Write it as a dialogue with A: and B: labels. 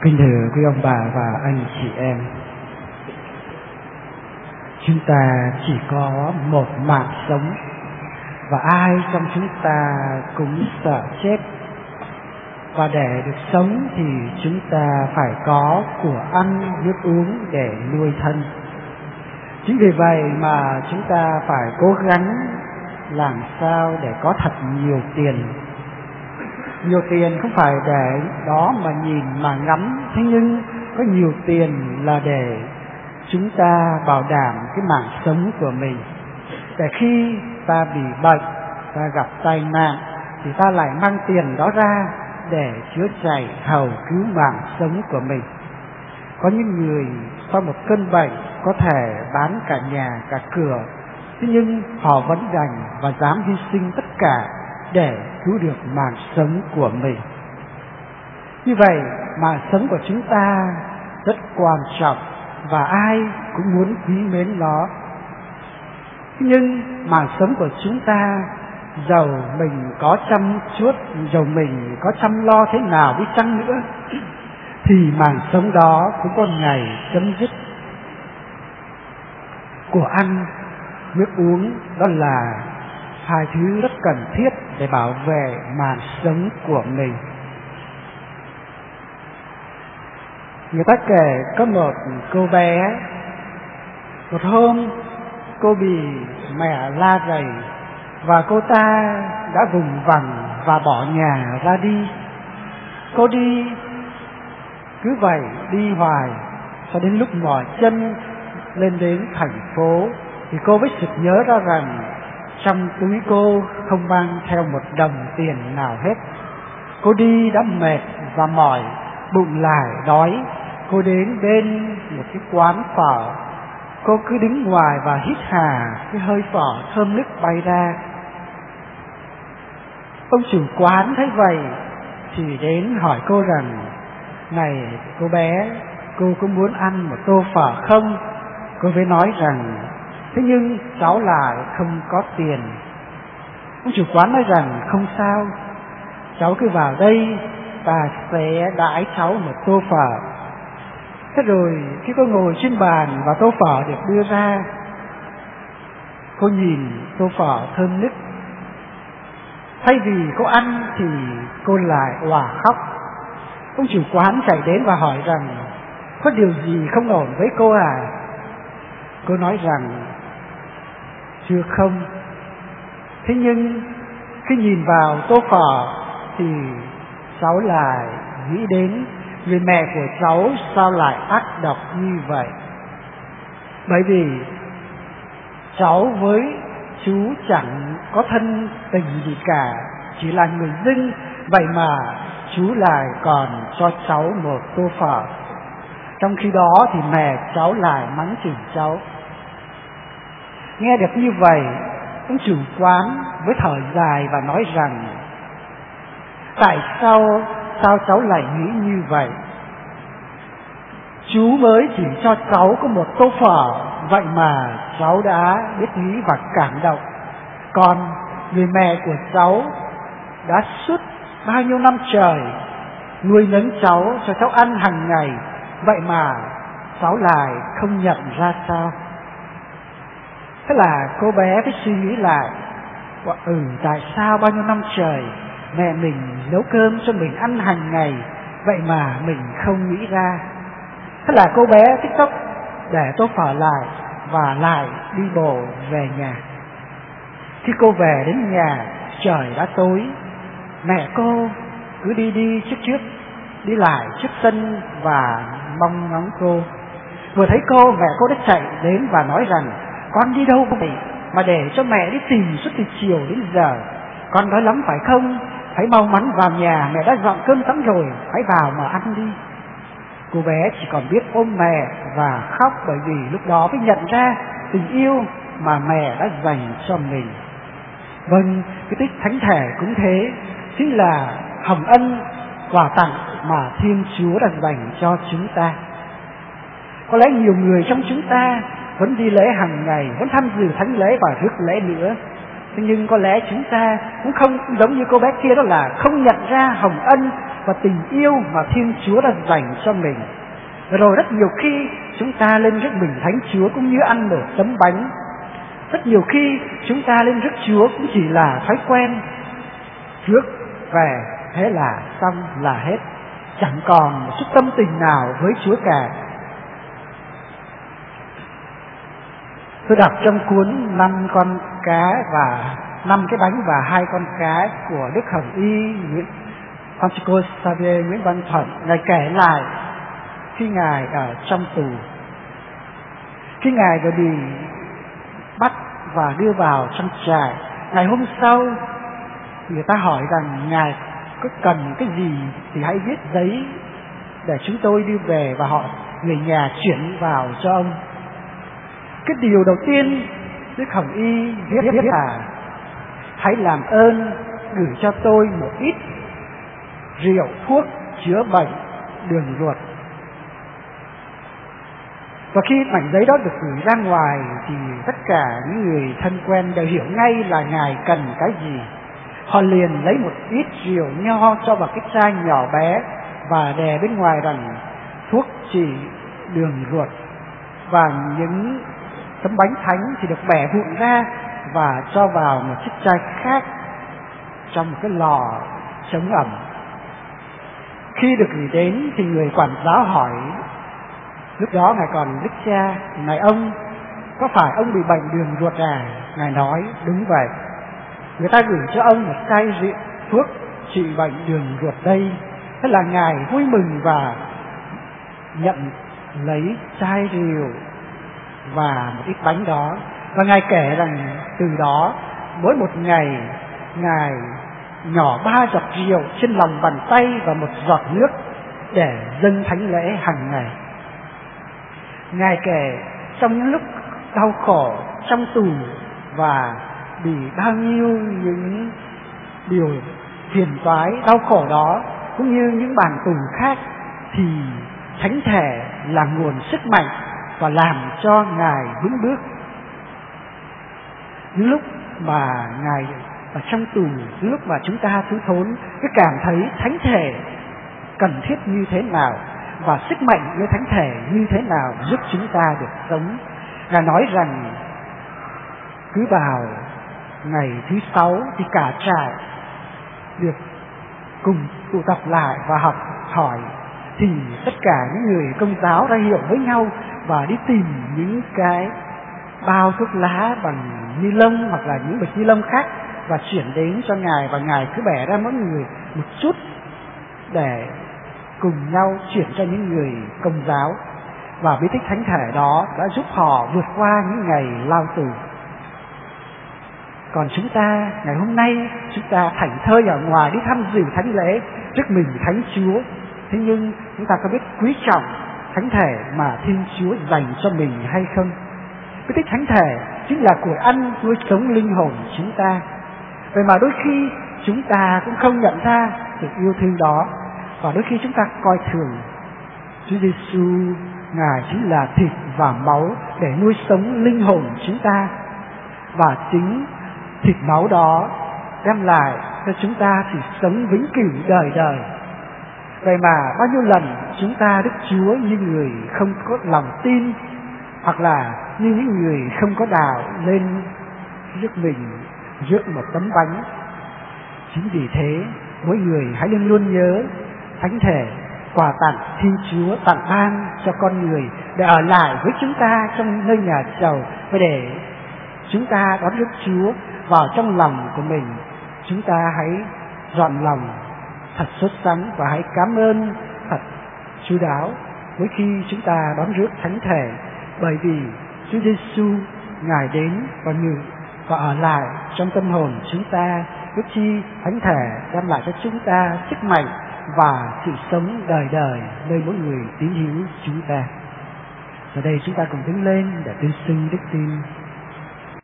A: Kính thưa quý ông bà và anh chị em, chúng ta chỉ có một mạng sống và ai trong chúng ta cũng sợ chết. Và để được sống thì chúng ta phải có của ăn, nước uống để nuôi thân. Chính vì vậy mà chúng ta phải cố gắng làm sao để có thật nhiều tiền. Nhiều tiền không phải để đó mà nhìn mà ngắm, thế nhưng có nhiều tiền là để chúng ta bảo đảm cái mạng sống của mình. Để khi ta bị bệnh, ta gặp tai nạn thì ta lại mang tiền đó ra để chữa chạy hầu cứu mạng sống của mình. Có những người sau một cơn bệnh có thể bán cả nhà cả cửa, thế nhưng họ vẫn dành và dám hy sinh tất cả để cứu được mạng sống của mình. Như vậy mạng sống của chúng ta rất quan trọng và ai cũng muốn quý mến nó. Nhưng mạng sống của chúng ta, dầu mình có chăm chút, dầu mình có chăm lo thế nào đi chăng nữa, thì mạng sống đó cũng có ngày chấm dứt. Của ăn, nước uống đó là hai thứ rất cần thiết để bảo vệ mạng sống của mình. Người ta kể có một cô bé, một hôm cô bị mẹ la rầy và cô ta đã vùng vằng và bỏ nhà ra đi. Cô đi cứ vậy đi hoài cho đến lúc mỏi chân lên đến thành phố thì cô mới sực nhớ ra rằng trong túi cô không mang theo một đồng tiền nào hết. Cô đi đã mệt và mỏi, bụng lại đói. Cô đến bên một cái quán phở. Cô cứ đứng ngoài và hít hà cái hơi phở thơm nức bay ra. Ông chủ quán thấy vậy thì đến hỏi cô rằng: "Này cô bé, cô có muốn ăn một tô phở không?" Cô mới nói rằng: "Thế nhưng cháu lại không có tiền." Ông chủ quán nói rằng: "Không sao, cháu cứ vào đây, ta sẽ đãi cháu một tô phở." Thế rồi khi cô ngồi trên bàn và tô phở được đưa ra, cô nhìn tô phở thơm nức. Thay vì cô ăn thì cô lại òa khóc. Ông chủ quán chạy đến và hỏi rằng: "Có điều gì không ổn với cô à?" Cô nói rằng: "Chưa không. Thế nhưng khi nhìn vào tô phở thì cháu lại nghĩ đến người mẹ của cháu sao lại ác độc như vậy. Bởi vì cháu với chú chẳng có thân tình gì cả, chỉ là người dưng, vậy mà chú lại còn cho cháu một tô phở. Trong khi đó thì mẹ cháu lại mắng chửi cháu." Nghe được như vậy, ông chủ quán với thở dài và nói rằng: "Tại sao cháu lại nghĩ như vậy? Chú mới chỉ cho cháu có một tô phở, vậy mà cháu đã biết nghĩ và cảm động. Còn người mẹ của cháu đã suốt bao nhiêu năm trời nuôi nấng cháu, cho cháu ăn hàng ngày, vậy mà cháu lại không nhận ra sao?" Thế là cô bé phải suy nghĩ lại: tại sao bao nhiêu năm trời mẹ mình nấu cơm cho mình ăn hàng ngày, vậy mà mình không nghĩ ra. Thế là cô bé tức tốc để tô phở lại và lại đi bộ về nhà. Khi cô về đến nhà, trời đã tối. Mẹ cô cứ đi trước đi lại trước sân và mong ngóng cô. Vừa thấy cô, mẹ cô đã chạy đến và nói rằng: "Con đi đâu vậy mà để cho mẹ đi tìm suốt từ chiều đến giờ? Con đói lắm phải không? Hãy mau mắn vào nhà, mẹ đã dọn cơm sẵn rồi, hãy vào mà ăn đi." Cô bé chỉ còn biết ôm mẹ và khóc, bởi vì lúc đó mới nhận ra tình yêu mà mẹ đã dành cho mình. Vâng, cái tích thánh thể cũng thế, chính là hồng ân, quà tặng mà Thiên Chúa đã dành cho chúng ta. Có lẽ nhiều người trong chúng ta vẫn đi lễ hàng ngày, vẫn tham dự thánh lễ và rước lễ nữa. Thế nhưng có lẽ chúng ta cũng không giống như cô bé kia, đó là không nhận ra hồng ân và tình yêu mà Thiên Chúa đã dành cho mình. Rồi rất nhiều khi chúng ta lên rước mừng Thánh Chúa cũng như ăn một tấm bánh. Rất nhiều khi chúng ta lên rước Chúa cũng chỉ là thói quen, rước về thế là xong là hết, chẳng còn một chút tâm tình nào với Chúa cả. Tôi đọc trong cuốn 5 con cá và 5 cái bánh và 2 con cá của Đức Hồng Y Nguyễn Francisco Xavier Nguyễn Văn Thuận. Ngài kể lại khi Ngài ở trong tù, khi Ngài vừa bị bắt và đưa vào trong trại, ngày hôm sau người ta hỏi rằng Ngài có cần cái gì thì hãy viết giấy để chúng tôi đưa về, và họ người nhà chuyển vào cho ông. Cái điều đầu tiên Đức Hồng Y viết là hãy làm ơn gửi cho tôi một ít rượu thuốc chữa bệnh đường ruột. Và khi mảnh giấy đó được gửi ra ngoài thì tất cả những người thân quen đều hiểu ngay là Ngài cần cái gì. Họ liền lấy một ít rượu nho cho vào cái chai nhỏ bé và đè bên ngoài rằng thuốc trị đường ruột, và những tấm bánh thánh thì được bẻ vụn ra và cho vào một chiếc chai khác trong một cái lò chống ẩm. Khi được gửi đến thì người quản giáo hỏi, lúc đó Ngài còn Đức Cha, này ông, có phải ông bị bệnh đường ruột à? Ngài nói, đúng vậy. Người ta gửi cho ông một chai rượu thuốc trị bệnh đường ruột đây. Thế là Ngài vui mừng và nhận lấy chai rượu và một ít bánh đó. Và Ngài kể rằng từ đó mỗi một ngày Ngài nhỏ 3 giọt rượu trên lòng bàn tay và 1 giọt nước để dâng thánh lễ hàng ngày. Ngài kể trong những lúc đau khổ trong tù và bị bao nhiêu những điều phiền toái đau khổ đó, cũng như những bản tù khác, thì thánh thể là nguồn sức mạnh và làm cho Ngài vững bước. Những lúc mà Ngài ở trong tù, những lúc mà chúng ta thiếu thốn, cứ cảm thấy thánh thể cần thiết như thế nào và sức mạnh với thánh thể như thế nào giúp chúng ta được sống. Ngài nói rằng cứ vào ngày thứ 6 thì cả trại được cùng tụ tập lại và học hỏi, thì tất cả những người Công giáo ra hiệu với nhau và đi tìm những cái bao thuốc lá bằng ni lông hoặc là những bịch ni lông khác và chuyển đến cho Ngài, và Ngài cứ bẻ ra mỗi người một chút để cùng nhau chuyển cho những người Công giáo. Và bí tích thánh thể đó đã giúp họ vượt qua những ngày lao tù. Còn chúng ta ngày hôm nay, chúng ta thảnh thơi ở ngoài đi tham dự thánh lễ trước mình Thánh Chúa, thế nhưng chúng ta có biết quý trọng thánh thể mà Thiên Chúa dành cho mình hay không? Bí tích thánh thể chính là của ăn nuôi sống linh hồn chúng ta. Vậy mà đôi khi chúng ta cũng không nhận ra sự yêu thương đó, và đôi khi chúng ta coi thường Chúa Giêsu. Ngài chính là thịt và máu để nuôi sống linh hồn chúng ta, và chính thịt máu đó đem lại cho chúng ta sự sống vĩnh cửu đời đời. Vậy mà bao nhiêu lần chúng ta Đức Chúa như người không có lòng tin, hoặc là như những người không có đạo lên rước mình rước một tấm bánh. Chính vì thế mỗi người hãy luôn luôn nhớ thánh thể quà tặng Thiên Chúa tặng ban cho con người để ở lại với chúng ta trong nơi nhà giàu, và để chúng ta đón rước Chúa vào trong lòng của mình. Chúng ta hãy dọn lòng thật sốt sắng và hãy cảm ơn thật chu đáo mỗi khi chúng ta đón rước thánh thể, bởi vì Chúa Giêsu Ngài đến và ở lại trong tâm hồn chúng ta. Đức chi thánh thể đem lại cho chúng ta sức mạnh và sự sống đời đời nơi mỗi người tín hữu chúng ta. Giờ đây chúng ta cùng đứng lên để tuyên xưng đức tin.